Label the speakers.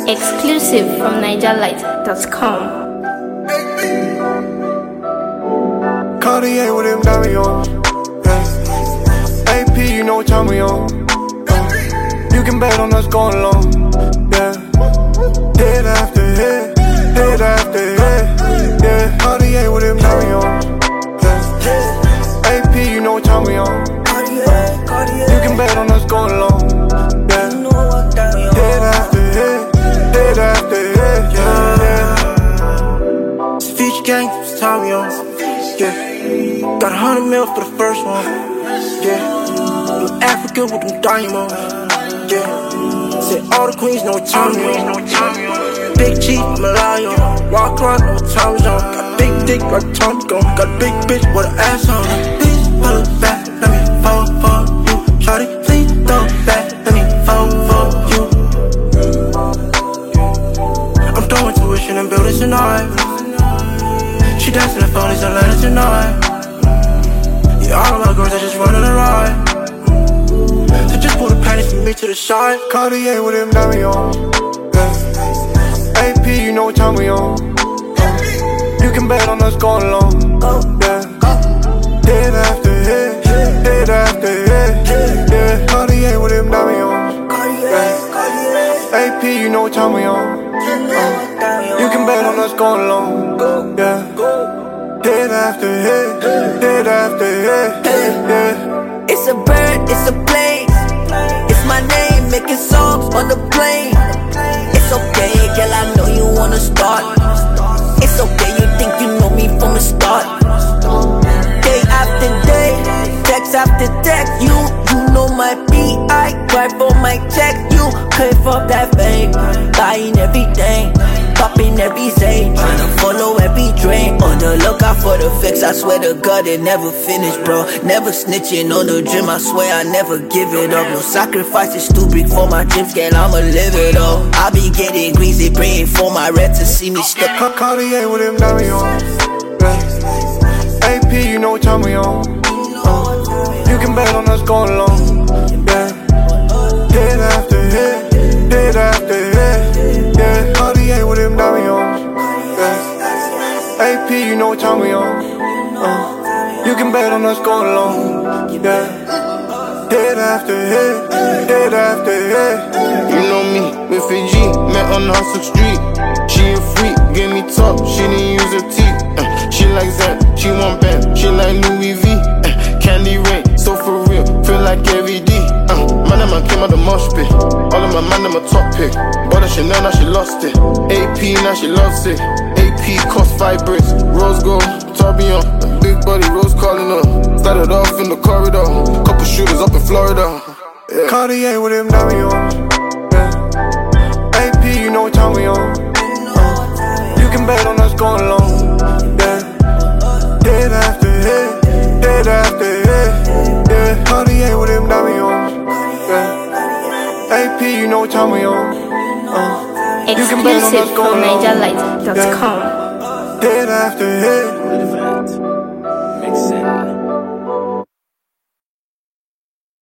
Speaker 1: Exclusive from NigerLight.com.
Speaker 2: Cartier with him diamond on. Yeah. AP, you know what time we on. You can bet on us going long. Yeah. Hit after hit, hit after hit. Yeah. Cartier with him diamond on. Yeah. AP, you know what time we on. You can bet on us going long. Yeah. Hit after hit, hit after hit. Yeah.
Speaker 3: It's Future Gang, it's time we on. Yeah. Got 100 mil for the first one. Yeah. Blue Africa with them diamonds. Yeah. Said all the queens know what time we on. Big G, I'm a lion. Walk around, know what time we on. Got big dick like Tommy gun. Got a big bitch with an ass on. Please pull it back, let me fall for you. Shawty, please throw it back, let me fall for you. I'm throwing tuition and buildings tonight. She dancing the phone, it's Atlanta tonight. Yeah, all of my girls are just running a ride. So just pull the panties from me to the side.
Speaker 2: Cartier with him diamond on. Yeah. AP, you know what time we on. You can bet on us going long. Yeah. Hit after hit, hit after hit. Yeah. Cartier with him diamond on. Yeah. AP, you know what time we on. You can bet on us going long. Yeah. Hit after hit, hit after hit. Yeah.
Speaker 4: It's a bird, it's a plane. It's my name, making songs on the plane. It's okay, girl, I know you wanna start. It's okay, you think you know me from the start. Day after day, text after text. You know my B.I. cry for my check. You crave for that fame, buying everything, popping every zane, tryna follow every drain. On the lookout for the fix, I swear to God it never finished, bro. Never snitching on the dream, I swear I never give it up. No sacrifice is too big for my dreams, girl, I'ma live it up. I be getting greasy, praying for my red to see me stuck.
Speaker 2: Cartier with him diamond on. Yeah. AP, you know what time we on. You can bet on us going long. Yeah. Hit after hit, hit after hit. Yeah. Cartier with him diamond on. Yeah. AP, you know what time we on. You can bet on us going long. Yeah. Hit after hit, hit after hit.
Speaker 5: You know me, with Fiji, met on Hustle Street. She a freak, gave me top, she didn't use her teeth. She like Zan, she want band, she like Louis V. Candy rain, so for real, feel like every D. Man, man came out the mosh pit. All of my man, I'm a top pick. Bought a Chanel, now she lost it. AP, now she loves it. AP cost 5 bricks. Rose gold, tourbillon, big body, Rose calling her. Started off in the corridor, couple shooters up in Florida. Yeah.
Speaker 2: Cartier with him diamond on. Yeah. AP, you know what time we on. You can bet on us going long. Yeah. Hit after hit, hit after hit. Yeah. Cartier with him diamond on. Yeah. AP, you know what time we on. You can bet on us
Speaker 1: Exclusive from
Speaker 2: going long.
Speaker 1: NigerLight.com.
Speaker 2: Hit after hit.